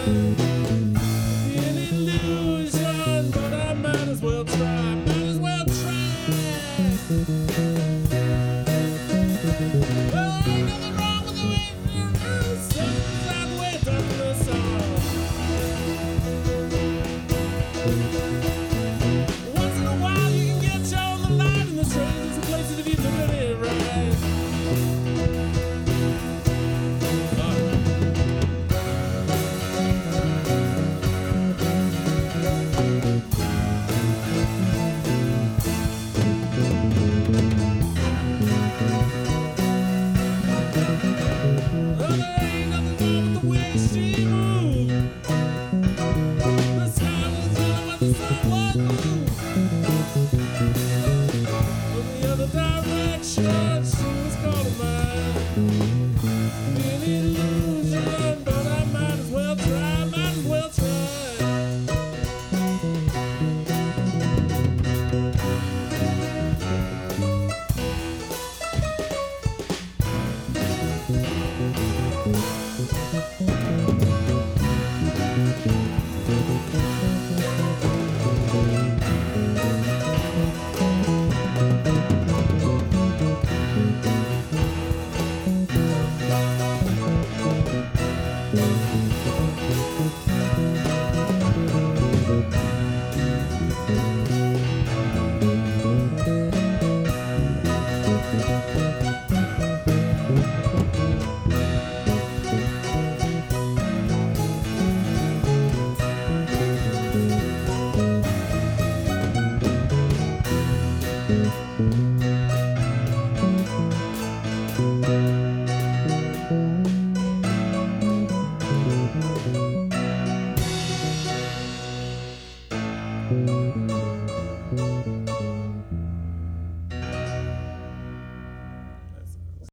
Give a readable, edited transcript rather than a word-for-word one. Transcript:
An illusion, but I might as well try. Might as well try. Well, ain't nothing wrong with the way the sun's out the way it's under the sun. Once in a while you can get shown the light in the strangest of places if you look at it right.